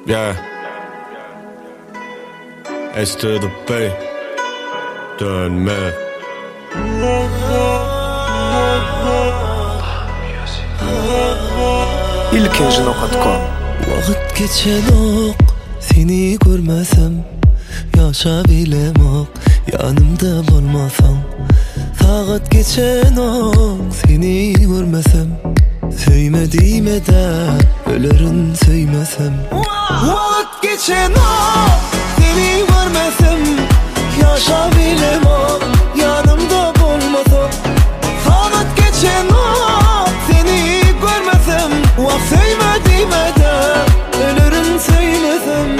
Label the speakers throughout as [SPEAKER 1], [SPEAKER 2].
[SPEAKER 1] Yeah. S to the B. Dönme.
[SPEAKER 2] ilkinci.com.
[SPEAKER 3] Vakit geçen ok, seni görmesem yaşabilemem, yanımda olmasan. Saat geçen ok, seni görmesem söymediğime de ölürün söymesem. Vakit geçen ok, seni görmesem yaşabilemem, yanımda olmasan. Saat geçen ok, seni görmesem vak söymediğime de ölürün söymesem.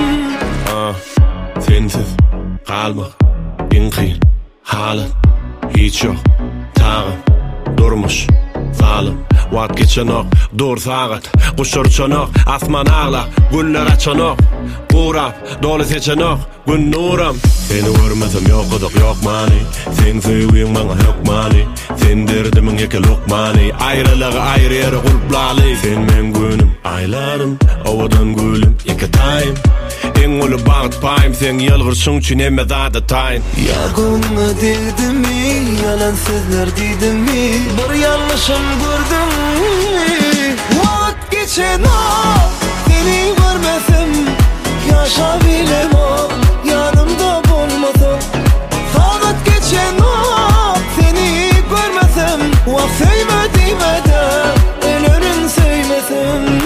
[SPEAKER 1] Sensiz kalmak en kıyın halat. Hiç yok tağım durmuş zalim. Vat geçen ok dur saat. Kuşur çanok asman ağla. Güller açanok Kurap dolu seçenok gün nuram. Seni görmesem yok odak yok mani. Sen sevgin bana yok mani. Sen derdimin yeke lokmani. Ayrılığı ayrı yere kulplali. Sen men günüm aylarım ovadan gülüm yeke tayım. En ulu bağıt payım. Sen yılgırsın için emme zada tayin.
[SPEAKER 3] Yağımı dedim mi, yalan sözler dedim mi, bir yanlışım gördüm mi? Vakit geçen ok, seni görmesem yaşabilemem, yanımda olmasan. Saat geçen ok, seni görmesem vak söymediğime de ölürün söymesem.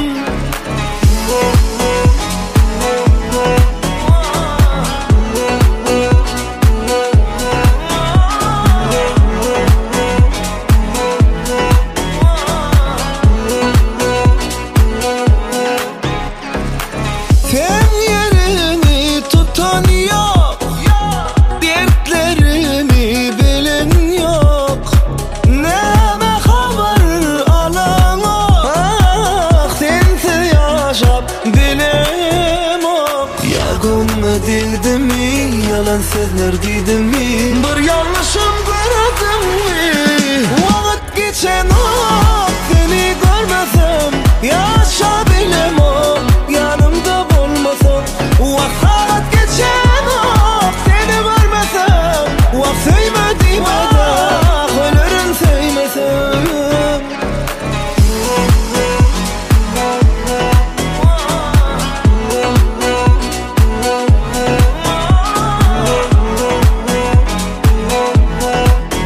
[SPEAKER 3] Dedim mi, yalan sözler dedim mi, bir yanlışım gördüm mi? Vakit geçen ok, seni görmesem yaşabilemem, yanımda olmasan. Vakit geçen ok, seni görmesem vak söymediğime de ölürün söymesem.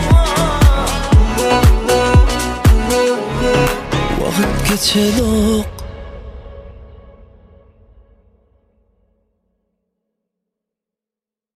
[SPEAKER 3] Geçen ok,